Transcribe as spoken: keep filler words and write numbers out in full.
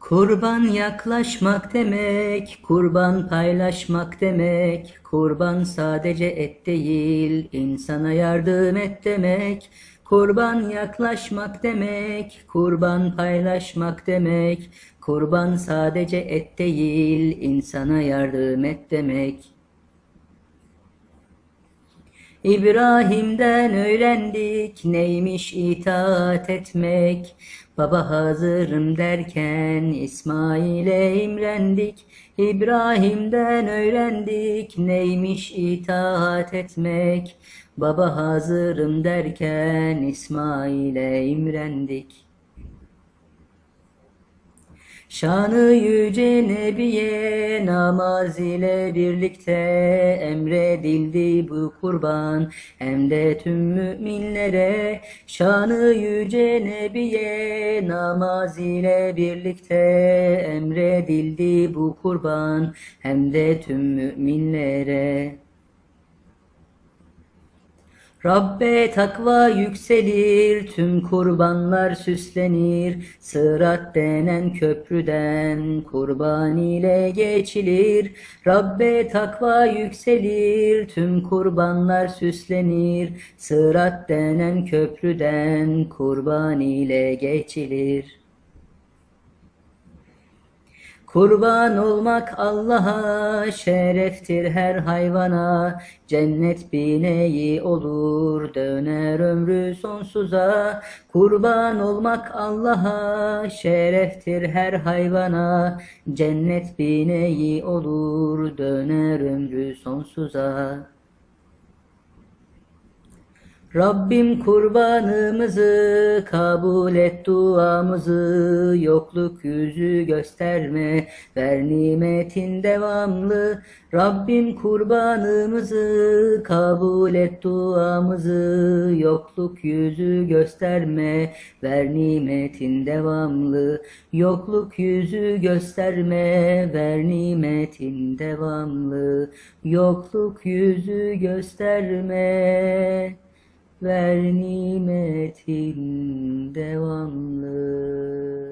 Kurban yaklaşmak demek, kurban paylaşmak demek, kurban sadece et değil, insana yardım et demek. Kurban yaklaşmak demek, kurban paylaşmak demek, kurban sadece et değil, insana yardım et demek. İbrahim'den öğrendik neymiş itaat etmek. Baba hazırım derken İsmail'e imrendik. İbrahim'den öğrendik neymiş itaat etmek. Baba hazırım derken İsmail'e imrendik. Şanı yüce Nebiye namaz ile birlikte emredildi bu kurban, hem de tüm müminlere. Şanı yüce Nebiye namaz ile birlikte emredildi bu kurban, hem de tüm müminlere. Rabbe takva yükselir, tüm kurbanlar süslenir. Sırat denen köprüden kurban ile geçilir. Rabbe takva yükselir, tüm kurbanlar süslenir. Sırat denen köprüden kurban ile geçilir. Kurban olmak Allah'a şereftir her hayvana. Cennet bineği olur döner ömrü sonsuza. Kurban olmak Allah'a şereftir her hayvana. Cennet bineği olur döner ömrü sonsuza. Rabbim kurbanımızı kabul et duamızı, yokluk yüzü gösterme, ver nimetin devamlı. Rabbim kurbanımızı kabul et duamızı, yokluk yüzü gösterme, ver nimetin devamlı. Yokluk yüzü gösterme, ver nimetin devamlı. Yokluk yüzü gösterme, ver nimetin devamlı.